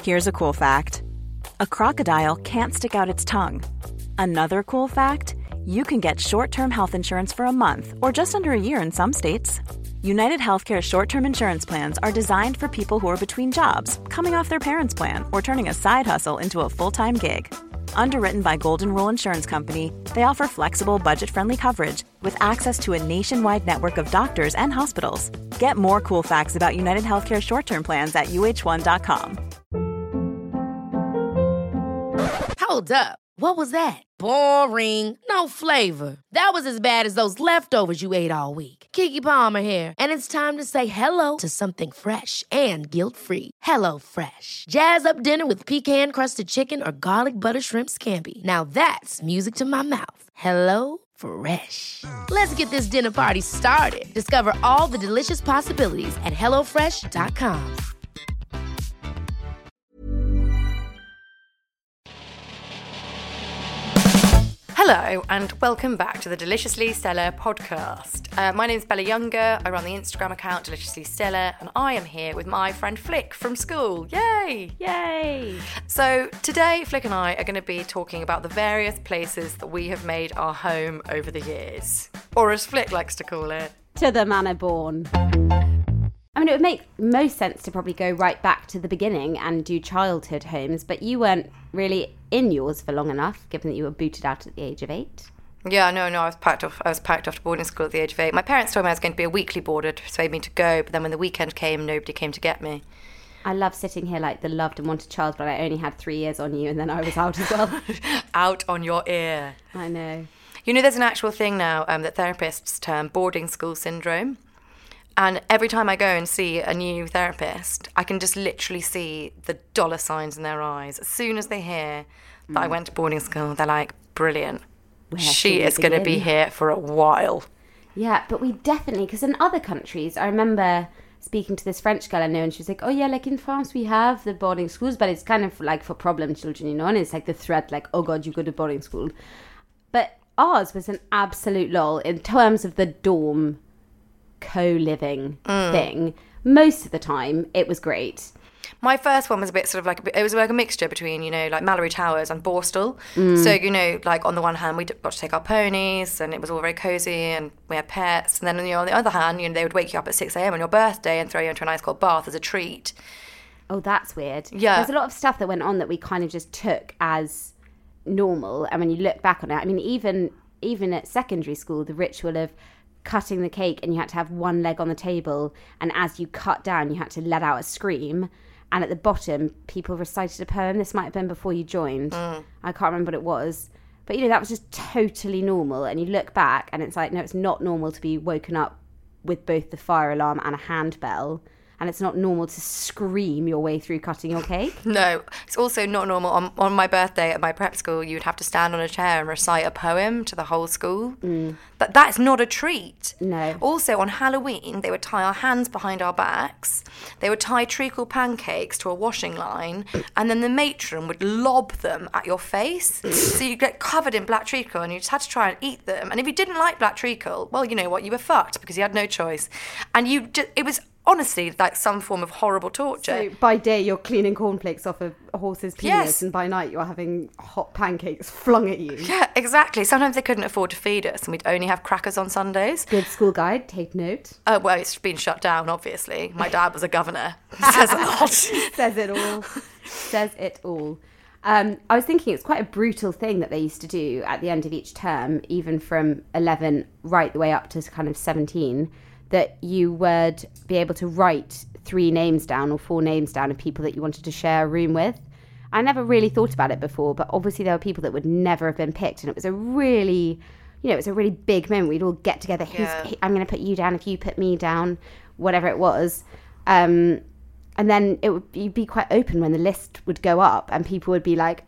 Here's a cool fact. A crocodile can't stick out its tongue. Another cool fact, you can get short-term health insurance for a month or just under a year in some states. United Healthcare short-term insurance plans are designed for people who are between jobs, coming off their parents' plan, or turning a side hustle into a full-time gig. Underwritten by Golden Rule Insurance Company, they offer flexible, budget-friendly coverage with access to a nationwide network of doctors and hospitals. Get more cool facts about United Healthcare short-term plans at uh1.com. Hold up. What was that? Boring. No flavor. That was as bad as those leftovers you ate all week. Keke Palmer here, and it's time to say hello to something fresh and guilt-free. Hello Fresh. Jazz up dinner with pecan-crusted chicken or garlic butter shrimp scampi. Now that's music to my mouth. Hello Fresh. Let's get this dinner party started. Discover all the delicious possibilities at hellofresh.com. Hello and welcome back to the Deliciously Stellar podcast. My name's Bella Younger, I run the Instagram account Deliciously Stellar, and I am here with my friend Flick from school. Yay! Yay! So today Flick and I are going to be talking about the various places that we have made our home over the years. Or as Flick likes to call it, To the manor born. I mean, it would make most sense to probably go right back to the beginning and do childhood homes, but you weren't really in yours for long enough, given that you were booted out at the age of 8. Yeah, no, I was packed off to boarding school at the age of 8. My parents told me I was going to be a weekly boarder to persuade me to go, but then when the weekend came, nobody came to get me. I love sitting here like the loved and wanted child, but I only had 3 years on you, and then I was out as well. Out on your ear. I know. You know, there's an actual thing now that therapists term boarding school syndrome. And every time I go and see a new therapist, I can just literally see the dollar signs in their eyes. As soon as they hear that I went to boarding school, they're like, brilliant. She is going to be here for a while. Yeah, but we definitely, because in other countries, I remember speaking to this French girl I know, and she was like, oh yeah, like in France we have the boarding schools, but it's kind of like for problem children, you know, and it's like the threat, like, oh God, you go to boarding school. But ours was an absolute lol in terms of the dorm co-living thing. Most of the time it was great. My first one was a bit sort of like it was like a mixture between, you know, like Mallory Towers and Borstal. So, you know, like on the one hand we got to take our ponies and it was all very cozy and we had pets, and then on the other hand, you know, they would wake you up at 6 a.m. on your birthday and throw you into an ice cold bath as a treat. Oh, that's weird. Yeah, there's a lot of stuff that went on that we kind of just took as normal, and when you look back on it, I mean, even at secondary school, the ritual of cutting the cake and you had to have one leg on the table, and as you cut down you had to let out a scream, and at the bottom people recited a poem. This might have been before you joined. I can't remember what it was, but you know, that was just totally normal, and you look back and it's like, no, it's not normal to be woken up with both the fire alarm and a handbell, and it's not normal to scream your way through cutting your cake. No, it's also not normal. On my birthday at my prep school, you would have to stand on a chair and recite a poem to the whole school. But that's not a treat. No. Also, on Halloween, they would tie our hands behind our backs. They would tie treacle pancakes to a washing line, and then the matron would lob them at your face. So you get covered in black treacle, and you just had to try and eat them. And if you didn't like black treacle, well, you know what, you were fucked because you had no choice. And it was honestly like some form of horrible torture. So by day you're cleaning cornflakes off a horse's penis, and by night you're having hot pancakes flung at you. Yeah, exactly. Sometimes they couldn't afford to feed us and we'd only have crackers on Sundays. Good school guide, take note. Well, it's been shut down, obviously. My dad was a governor. Says a lot. Says it all. Says it all. I was thinking it's quite a brutal thing that they used to do at the end of each term, even from 11 right the way up to kind of 17, that you would be able to write 3 names down or 4 names down of people that you wanted to share a room with. I never really thought about it before, but obviously there were people that would never have been picked, and it was a really, you know, it was a really big moment. We'd all get together. I'm going to put you down if you put me down, whatever it was. And then you'd be quite open when the list would go up, and people would be like,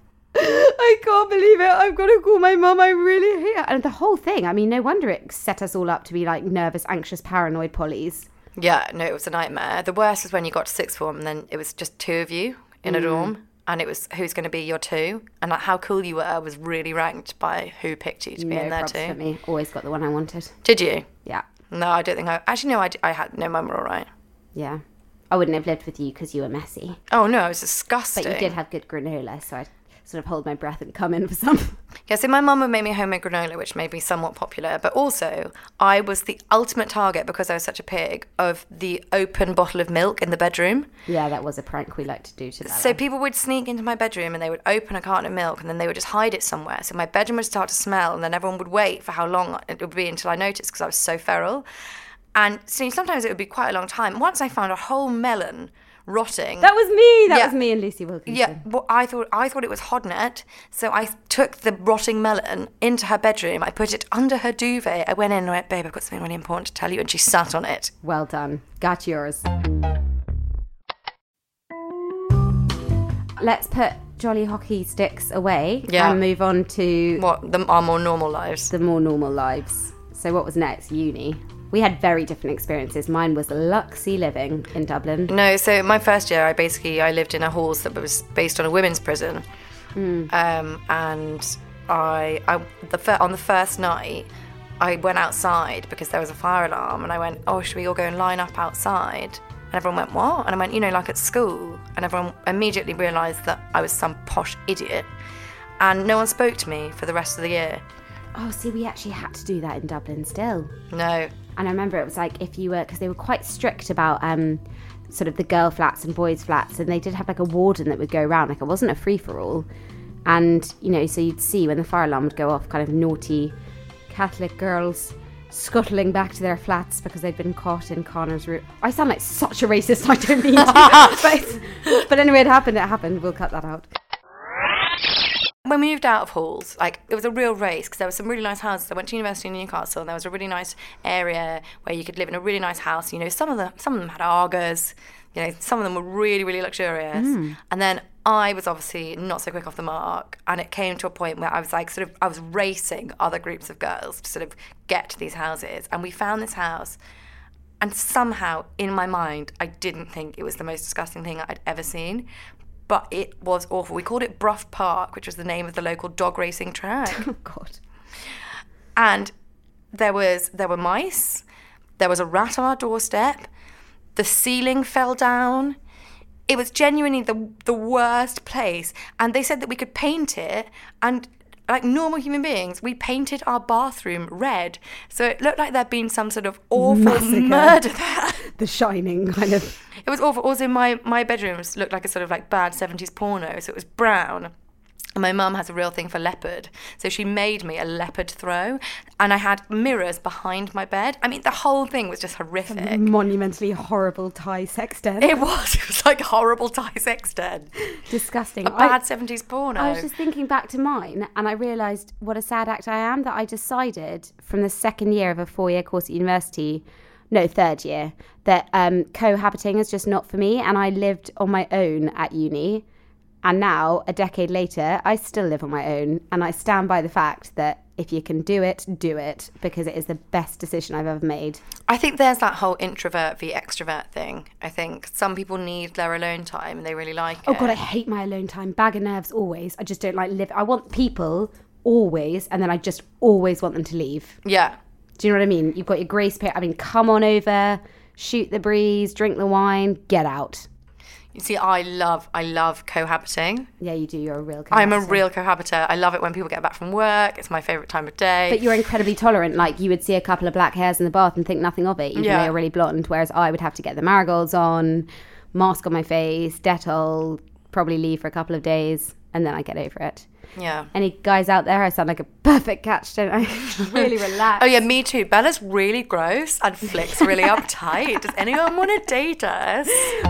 I can't believe it, I've got to call my mum, I really hate it. And the whole thing, I mean, no wonder it set us all up to be like nervous, anxious, paranoid pollies. Yeah, no, it was a nightmare. The worst was when you got to sixth form and then it was just 2 of you in a dorm, and it was who's going to be your 2, and like how cool you were was really ranked by who picked you to be in there too. For me, always got the one I wanted. Did you? Yeah. No, I don't think I had no, mine were all right. Yeah. I wouldn't have lived with you because you were messy. Oh no, it was disgusting. But you did have good granola, so I'd sort of hold my breath and come in for some. Yeah, so my mum would make me homemade granola, which made me somewhat popular. But also, I was the ultimate target, because I was such a pig, of the open bottle of milk in the bedroom. Yeah, that was a prank we liked to do to that. So people would sneak into my bedroom and they would open a carton of milk and then they would just hide it somewhere. So my bedroom would start to smell, and then everyone would wait for how long it would be until I noticed, because I was so feral. And so sometimes it would be quite a long time. Once I found a whole melon rotting. That was me. That was me and Lucy Wilkinson. Yeah, well, I thought it was Hodnet, so I took the rotting melon into her bedroom. I put it under her duvet. I went in and went, babe, I've got something really important to tell you, and she sat on it. Well done. Got yours. Let's put jolly hockey sticks away and move on to our more normal lives. The more normal lives. So what was next? Uni. We had very different experiences. Mine was luxy living in Dublin. No, so my first year, I lived in a halls that was based on a women's prison. And on the first night, I went outside because there was a fire alarm, and I went, oh, should we all go and line up outside? And everyone went, what? And I went, like at school. And everyone immediately realised that I was some posh idiot. And no one spoke to me for the rest of the year. Oh, see, we actually had to do that in Dublin still. No. And I remember it was like if you were, because they were quite strict about sort of the girl flats and boys flats, and they did have like a warden that would go around, like it wasn't a free-for-all. And, so you'd see when the fire alarm would go off, kind of naughty Catholic girls scuttling back to their flats because they'd been caught in Connor's room. I sound like such a racist, I don't mean to. but anyway, it happened. We'll cut that out. When we moved out of halls, it was a real race, because there were some really nice houses. I went to university in Newcastle, and there was a really nice area where you could live in a really nice house. Some of them had Argas. Some of them were really, really luxurious. And then I was obviously not so quick off the mark, and it came to a point where I was I was racing other groups of girls to sort of get to these houses. And we found this house, and somehow in my mind, I didn't think it was the most disgusting thing I'd ever seen. But it was awful. We called it Brough Park, which was the name of the local dog racing track. Oh, God. And there were mice. There was a rat on our doorstep. The ceiling fell down. It was genuinely the worst place. And they said that we could paint it, and like normal human beings, we painted our bathroom red. So it looked like there'd been some sort of awful murder there. The Shining kind of. It was awful. Also, my bedrooms looked like a sort of like bad 70s porno. So it was brown. And my mum has a real thing for leopard. So she made me a leopard throw. And I had mirrors behind my bed. I mean, the whole thing was just horrific. A monumentally horrible Thai sex den. It was like horrible Thai sex den. Disgusting. A bad 70s porno. I was just thinking back to mine, and I realised what a sad act I am, that I decided from the second year of a 4-year course at university, no, third year, that cohabiting is just not for me. And I lived on my own at uni. And now, a decade later, I still live on my own, and I stand by the fact that if you can do it, because it is the best decision I've ever made. I think there's that whole introvert v extrovert thing. I think some people need their alone time and they really like it. Oh God, I hate my alone time. Bag of nerves always. I just don't like live. I want people always, and then I just always want them to leave. Yeah. Do you know what I mean? You've got your grace period. I mean, come on over, shoot the breeze, drink the wine, get out. You see, I love cohabiting. Yeah, you do. You're a real cohabiter. I'm a real cohabiter. I love it when people get back from work. It's my favourite time of day. But you're incredibly tolerant. Like, you would see a couple of black hairs in the bath and think nothing of it, even though you're really blonde. Whereas I would have to get the marigolds on, mask on my face, Dettol, probably leave for a couple of days, and then I get over it. Yeah. Any guys out there? I sound like a perfect catch, don't I? Really relaxed. Oh, yeah, me too. Bella's really gross and Flick's really uptight. Does anyone want to date us?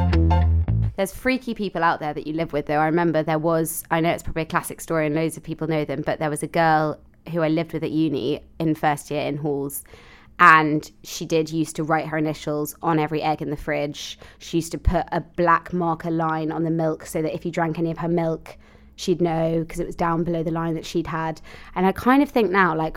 There's freaky people out there that you live with, though. I remember I know it's probably a classic story and loads of people know them, but there was a girl who I lived with at uni in first year in halls, and she used to write her initials on every egg in the fridge. She used to put a black marker line on the milk so that if you drank any of her milk, she'd know, because it was down below the line that she'd had. And I kind of think now, like,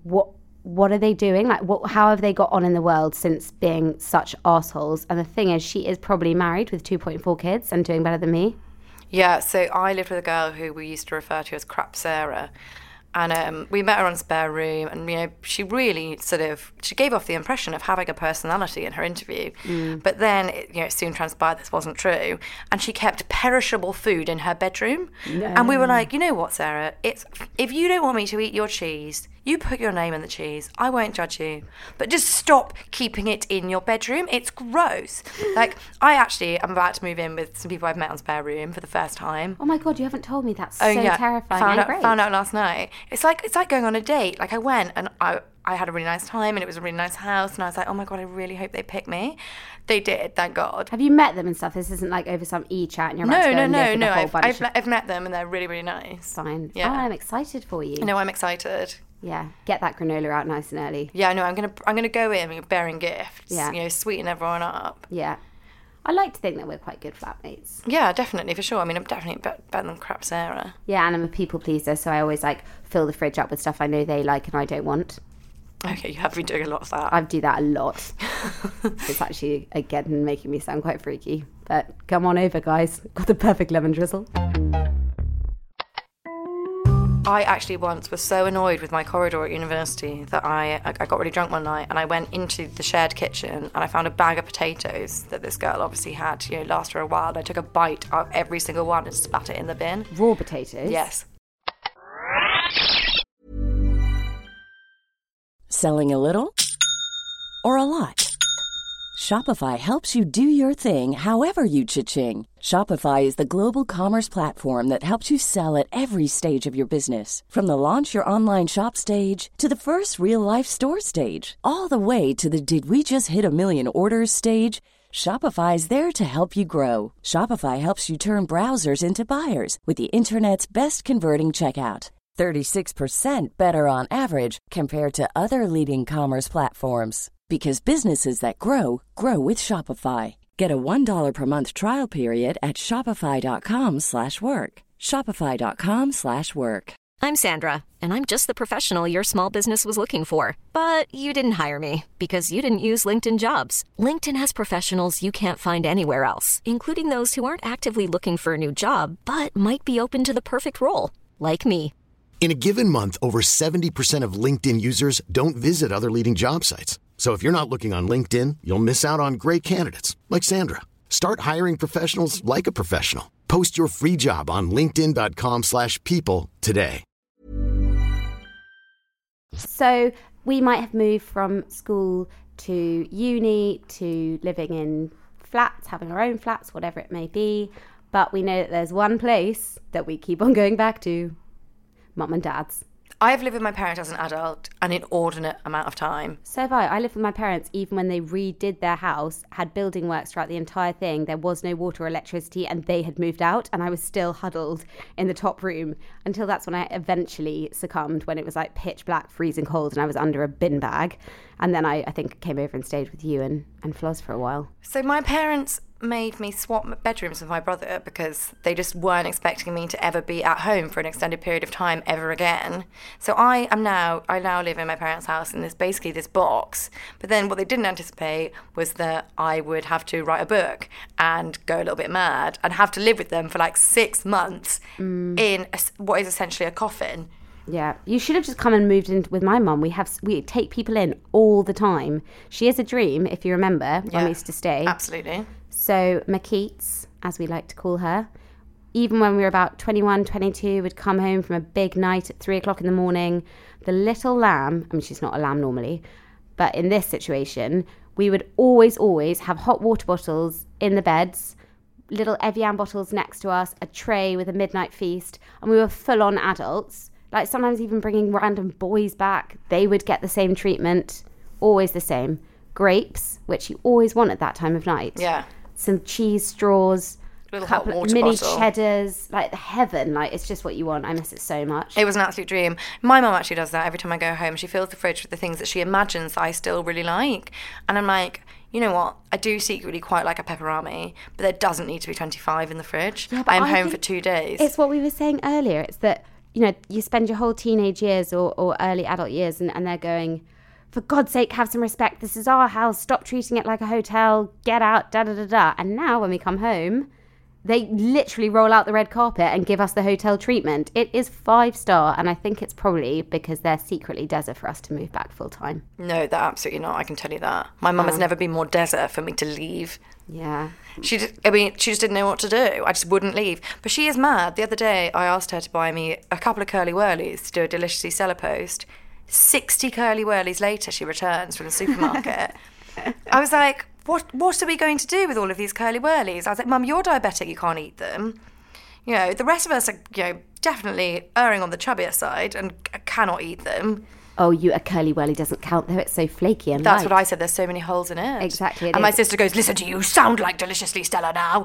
what are they doing? Like, how have they got on in the world since being such assholes? And the thing is, she is probably married with 2.4 kids and doing better than me. Yeah, so I lived with a girl who we used to refer to as Crap Sarah. And we met her on Spare Room, and, you know, she really she gave off the impression of having a personality in her interview. But then, it soon transpired this wasn't true. And she kept perishable food in her bedroom. No. And we were like, you know what, Sarah? If you don't want me to eat your cheese, you put your name in the cheese. I won't judge you. But just stop keeping it in your bedroom. It's gross. Like, I actually am about to move in with some people I've met on Spare Room for the first time. Oh my God, you haven't told me. That's so terrifying. Found out last night. It's like going on a date. Like, I went and I had a really nice time, and it was a really nice house, and I was like, oh my God, I really hope they pick me. They did, thank God. Have you met them and stuff? This isn't like over some e-chat and you're about to go and live with a whole bunch I've met them, and they're really, really nice. Fine. Yeah. Oh, I'm excited for you. No, I'm excited. Yeah, get that granola out nice and early. Yeah, no, I'm gonna go in bearing gifts. Yeah. You know, sweeten everyone up. Yeah. I like to think that we're quite good flatmates. Yeah, definitely, for sure. I mean, I'm definitely better than crap Sarah. Yeah, and I'm a people pleaser, so I always like fill the fridge up with stuff I know they like and I don't want. Okay, you have been doing a lot of that. I do that a lot. It's actually, again, making me sound quite freaky. But come on over, guys. Got the perfect lemon drizzle. I actually once was so annoyed with my corridor at university that I got really drunk one night, and I went into the shared kitchen and I found a bag of potatoes that this girl obviously had, last for a while. And I took a bite of every single one and spat it in the bin. Raw potatoes? Yes. Selling a little or a lot? Shopify helps you do your thing however you cha-ching. Shopify is the global commerce platform that helps you sell at every stage of your business. From the launch your online shop stage to the first real-life store stage, all the way to the did we just hit a million orders stage. Shopify's there to help you grow. Shopify helps you turn browsers into buyers with the internet's best converting checkout. 36% better on average compared to other leading commerce platforms. Because businesses that grow, grow with Shopify. Get a $1 per month trial period at shopify.com/work. Shopify.com/work. I'm Sandra, and I'm just the professional your small business was looking for. But you didn't hire me because you didn't use LinkedIn Jobs. LinkedIn has professionals you can't find anywhere else, including those who aren't actively looking for a new job, but might be open to the perfect role, like me. In a given month, over 70% of LinkedIn users don't visit other leading job sites. So if you're not looking on LinkedIn, you'll miss out on great candidates like Sandra. Start hiring professionals like a professional. Post your free job on linkedin.com/people today. So we might have moved from school to uni to living in flats, having our own flats, whatever it may be. But we know that there's one place that we keep on going back to. Mum and Dad's. I've lived with my parents as an adult an inordinate amount of time. So have I. I lived with my parents even when they redid their house, had building works throughout the entire thing. There was no water or electricity and they had moved out and I was still huddled in the top room until that's when I eventually succumbed, when it was like pitch black, freezing cold and I was under a bin bag. And then I think came over and stayed with you and Floz for a while. So my parents made me swap bedrooms with my brother because they just weren't expecting me to ever be at home for an extended period of time ever again. So I now live in my parents' house in this box. But then what they didn't anticipate was that I would have to write a book and go a little bit mad and have to live with them for like 6 months in what is essentially a coffin. Yeah, you should have just come and moved in with my mum. We take people in all the time. She is a dream, if you remember, when we used to stay. Absolutely. So McKeats, as we like to call her, even when we were about 21, 22, would come home from a big night at 3 o'clock in the morning. The little lamb, I mean, she's not a lamb normally, but in this situation, we would always have hot water bottles in the beds, little Evian bottles next to us, a tray with a midnight feast, and we were full-on adults. Like sometimes even bringing random boys back. They would get the same treatment, always the same. Grapes, which you always want at that time of night. Yeah. Some cheese straws, little hot water mini bottle. Cheddars, like heaven. Like it's just what you want. I miss it so much. It was an absolute dream. My mum actually does that every time I go home. She fills the fridge with the things that she imagines I still really like. And I'm like, you know what? I do secretly quite like a pepperami, but there doesn't need to be 25 in the fridge. Yeah, I'm home for 2 days. It's what we were saying earlier. It's that, you know, you spend your whole teenage years or early adult years and they're going, for God's sake, have some respect. This is our house. Stop treating it like a hotel. Get out, da-da-da-da. And now when we come home, They literally roll out the red carpet and give us the hotel treatment. It is 5-star, and I think it's probably because they're secretly desert for us to move back full time. No, they're absolutely not. I can tell you that. My mum has never been more desert for me to leave. Yeah. She just didn't know what to do. I just wouldn't leave. But she is mad. The other day, I asked her to buy me a couple of curly whirlies to do a Deliciously Stella post. 60 curly whirlies later, she returns from the supermarket. I was like, what are we going to do with all of these curly whirlies? I was like, Mum, you're diabetic, you can't eat them. You know, the rest of us are, definitely erring on the chubbier side and cannot eat them. Oh, a curly whirly doesn't count though. It's so flaky and That's light. what I said. There's so many holes in it. Exactly. And my sister goes, listen to you, sound like Deliciously Stella now.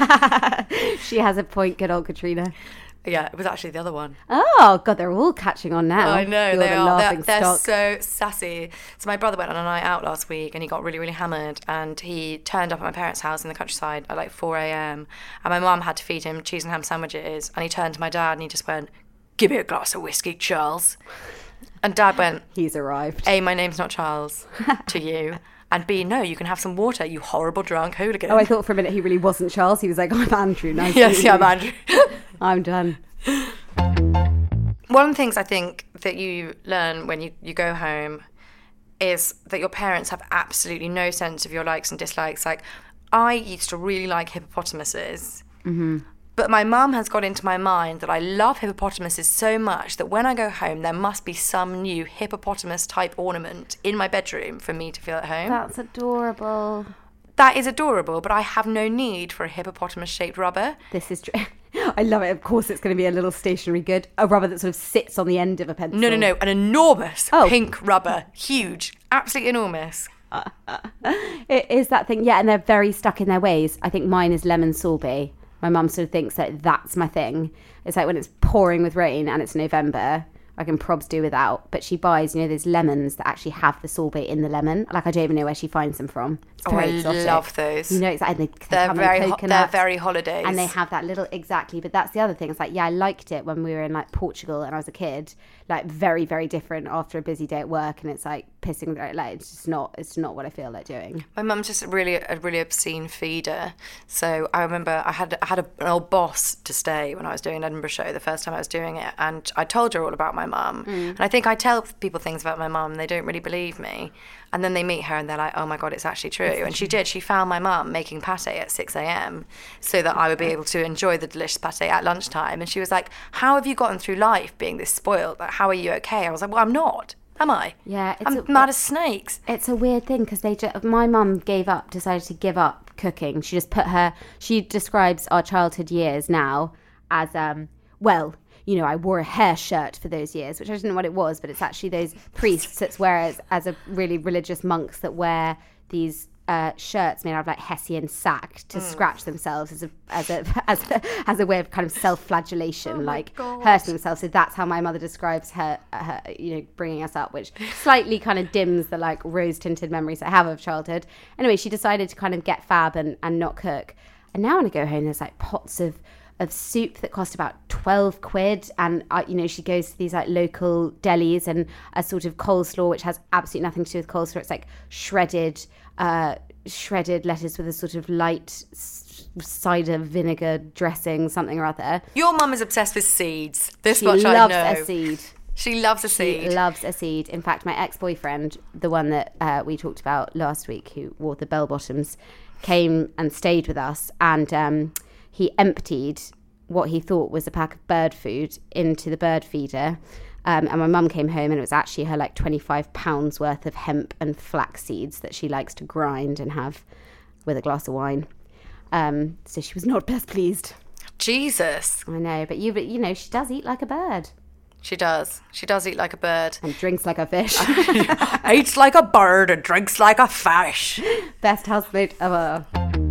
She has a point, good old Katrina. Yeah, it was actually the other one. Oh, God, they're all catching on now. I know, You're they the are. laughing They're stock. so sassy. So my brother went on a night out last week and he got really, really hammered and he turned up at my parents' house in the countryside at like 4 a.m. and my mum had to feed him cheese and ham sandwiches and he turned to my dad and he just went, give me a glass of whiskey, Charles. And Dad went, He's arrived. A, my name's not Charles to you. And B, no, you can have some water, you horrible drunk hooligan. Oh, I thought for a minute he really wasn't Charles. He was like, I'm Andrew. Nice to Yes, meet yeah, you. I'm Andrew. I'm done. One of the things I think that you learn when you go home is that your parents have absolutely no sense of your likes and dislikes. Like, I used to really like hippopotamuses. Mm-hmm. But my mum has got into my mind that I love hippopotamuses so much that when I go home, there must be some new hippopotamus-type ornament in my bedroom for me to feel at home. That's adorable. That is adorable, but I have no need for a hippopotamus-shaped rubber. This is true. I love it. Of course, it's going to be a little stationary good. A rubber that sort of sits on the end of a pencil. No. An enormous Oh. pink rubber. Huge. Absolutely enormous. It is that thing. Yeah, and they're very stuck in their ways. I think mine is lemon sorbet. My mum sort of thinks that that's my thing. It's like when it's pouring with rain and it's November, I can probs do without. But she buys, those lemons that actually have the sorbet in the lemon. Like, I don't even know where she finds them from. It's very exotic. Love those. Exactly. They They're come very in coconut. they're very holidays. And they have that little, exactly. But that's the other thing. It's like, yeah, I liked it when we were in like Portugal and I was a kid. Like, very, very different after a busy day at work. And it's like pissing, like, it's not what I feel like doing. My mum's just a really obscene feeder. So I remember I had an old boss to stay when I was doing an Edinburgh show the first time I was doing it. And I told her all about my mum. And I think I tell people things about my mum and they don't really believe me. And then they meet her and they're like, oh my God, it's actually true. And she did. She found my mum making pate at 6 a.m. so that I would be able to enjoy the delicious pate at lunchtime. And she was like, how have you gotten through life being this spoiled? Like, how are you okay? I was like, well, I'm not. Am I? Yeah. I'm mad as snakes. It's a weird thing because my mum decided to give up cooking. She describes our childhood years now as, I wore a hair shirt for those years, which I didn't know what it was, but it's actually those priests that wear as a really religious monks that wear these shirts made out of like Hessian sack to scratch themselves as a way of kind of self-flagellation, hurting themselves. So that's how my mother describes her bringing us up, which slightly kind of dims the like rose-tinted memories I have of childhood. Anyway, she decided to kind of get fab and not cook. And now when I go home, there's like pots of soup that cost about 12 quid, and she goes to these like local delis and a sort of coleslaw which has absolutely nothing to do with coleslaw. It's like shredded lettuce with a sort of light cider vinegar dressing, something or other. Your mum is obsessed with seeds. She loves a seed. She loves a seed. She loves a seed. In fact, my ex-boyfriend, the one that we talked about last week, who wore the bell-bottoms, came and stayed with us, and he emptied what he thought was a pack of bird food into the bird feeder. And my mum came home and it was actually her like £25 worth of hemp and flax seeds that she likes to grind and have with a glass of wine. So she was not best pleased. Jesus. I know, but she does eat like a bird. She does. She does eat like a bird. And drinks like a fish. Eats like a bird and drinks like a fish. Best housemate ever.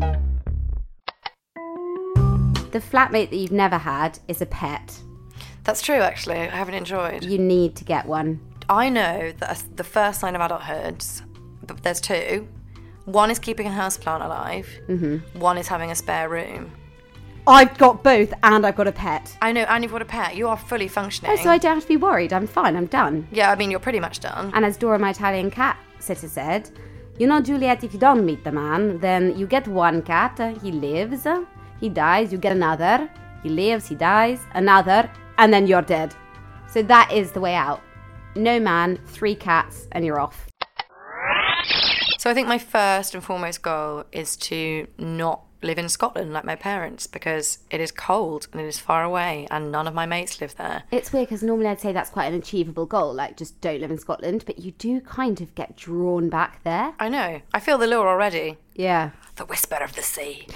The flatmate that you've never had is a pet. That's true, actually. I haven't enjoyed. You need to get one. I know that the first sign of adulthood, there's two. One is keeping a houseplant alive. Mm-hmm. One is having a spare room. I've got both and I've got a pet. I know, and you've got a pet. You are fully functioning. Oh, so I don't have to be worried. I'm fine. I'm done. Yeah, I mean, you're pretty much done. And as Dora, my Italian cat sitter, said, Juliet, if you don't meet the man, then you get one cat, he lives, He dies, you get another. He lives, he dies, another, and then you're dead. So that is the way out. No man, 3 cats, and you're off. So I think my first and foremost goal is to not live in Scotland like my parents, because it is cold and it is far away and none of my mates live there. It's weird because normally I'd say that's quite an achievable goal, like just don't live in Scotland, but you do kind of get drawn back there. I know. I feel the lure already. Yeah. The whisper of the sea.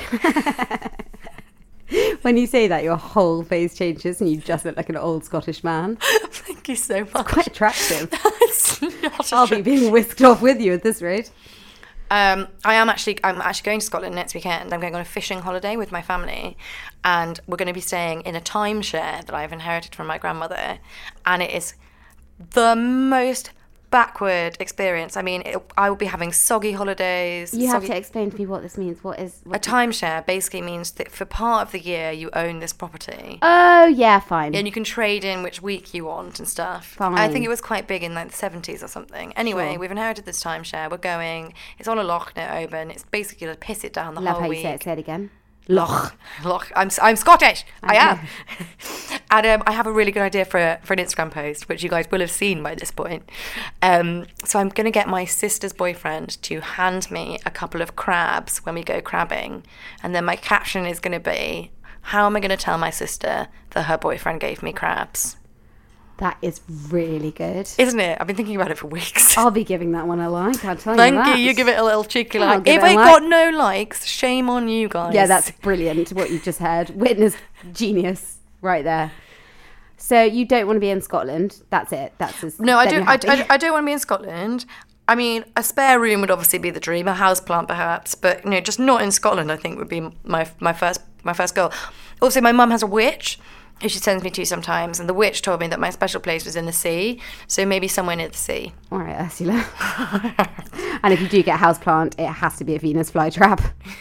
When you say that, your whole face changes and you just look like an old Scottish man. Thank you so much. It's quite attractive. It's not I'll be being whisked off with you at this rate. I'm actually going to Scotland next weekend. I'm going on a fishing holiday with my family, and we're going to be staying in a timeshare that I've inherited from my grandmother, and it is the most backward experience. I mean, I will be having soggy holidays. You have to explain to me what this means. What a timeshare basically means that for part of the year you own this property. Oh, yeah, fine. And you can trade in which week you want and stuff. Fine. I think it was quite big in like the 70s or something. Anyway, We've inherited this timeshare. We're going. It's on a loch near Oban. It's basically to piss it down the Love whole how week. you say it again. Loch. I'm Scottish. I am. And I have a really good idea for an Instagram post, which you guys will have seen by this point. So I'm going to get my sister's boyfriend to hand me a couple of crabs when we go crabbing. And then my caption is going to be, how am I going to tell my sister that her boyfriend gave me crabs? That is really good. Isn't it? I've been thinking about it for weeks. I'll be giving that one a like, I'll tell Thank you that. you give it a little cheeky I'll like. give If it a I like. got no likes, shame on you guys. Yeah, that's brilliant, what you just heard. Witness genius right there. So you don't want to be in Scotland. That's it. No, I don't want to be in Scotland. I mean, a spare room would obviously be the dream, a houseplant perhaps, but just not in Scotland, I think would be my first goal. Also, my mum has a witch who she sends me to sometimes, and the witch told me that my special place was in the sea, so maybe somewhere near the sea. All right, Ursula. And if you do get a houseplant, it has to be a Venus flytrap.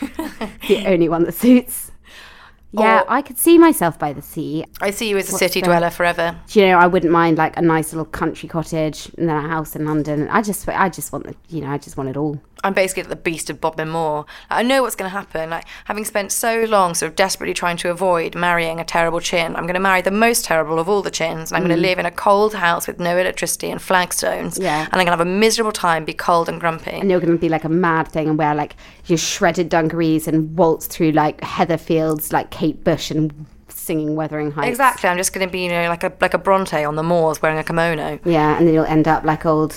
The only one that suits. Yeah, I could see myself by the sea. I see you as a city dweller forever. Do you know, I wouldn't mind like a nice little country cottage and then a house in London. I just want I just want it all. I'm basically the beast of Bodmin Moor. I know what's going to happen. Like, having spent so long sort of desperately trying to avoid marrying a terrible chin, I'm going to marry the most terrible of all the chins, and I'm going to live in a cold house with no electricity and flagstones. Yeah. And I'm going to have a miserable time, be cold and grumpy. And you're going to be like a mad thing and wear like your shredded dungarees and waltz through like heather fields like Kate Bush and singing Wuthering Heights. Exactly. I'm just going to be, like a Bronte on the moors wearing a kimono. Yeah, and then you'll end up like old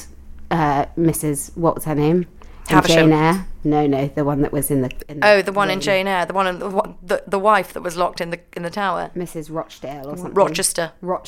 Mrs. What was her name? Havisham. Jane Eyre. No, the one that was in the the one in Jane Eyre, the one in the wife that was locked in the tower. Mrs. Rochdale or something. Rochester.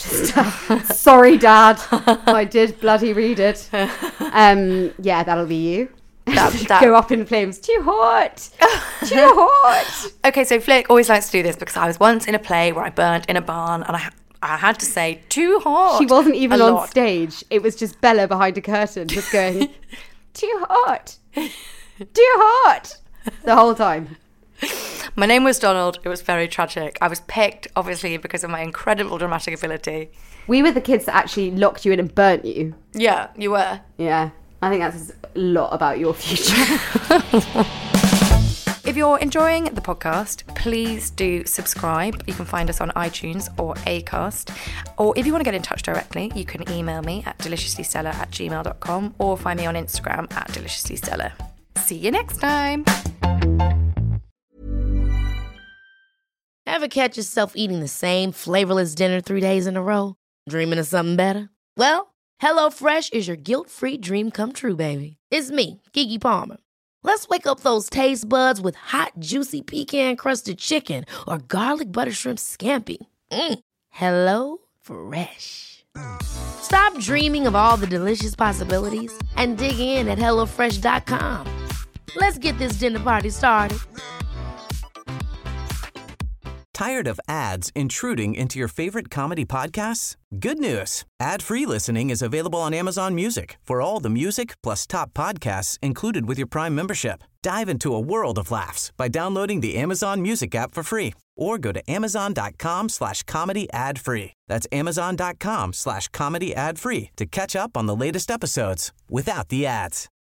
Sorry, Dad. I did bloody read it. Yeah, that'll be you. That go up in flames. Too hot. Too hot. Okay, so Flick always likes to do this because I was once in a play where I burnt in a barn and I had to say too hot. She wasn't even on stage. It was just Bella behind a curtain just going, too hot. Too hot. The whole time. My name was Donald. It was very tragic. I was picked, obviously, because of my incredible dramatic ability. We were the kids that actually locked you in and burnt you. Yeah, you were. Yeah. I think that says a lot about your future. If you're enjoying the podcast, please do subscribe. You can find us on iTunes or Acast. Or if you want to get in touch directly, you can email me at deliciouslystellar@gmail.com or find me on Instagram at deliciouslystellar. See you next time. Ever catch yourself eating the same flavorless dinner 3 days in a row? Dreaming of something better? Well, HelloFresh is your guilt-free dream come true, baby. It's me, Keke Palmer. Let's wake up those taste buds with hot, juicy pecan-crusted chicken or garlic butter shrimp scampi. Hello Fresh. Stop dreaming of all the delicious possibilities and dig in at HelloFresh.com. Let's get this dinner party started. Tired of ads intruding into your favorite comedy podcasts? Good news. Ad-free listening is available on Amazon Music for all the music plus top podcasts included with your Prime membership. Dive into a world of laughs by downloading the Amazon Music app for free or go to amazon.com/comedy ad-free. That's amazon.com/comedy ad-free to catch up on the latest episodes without the ads.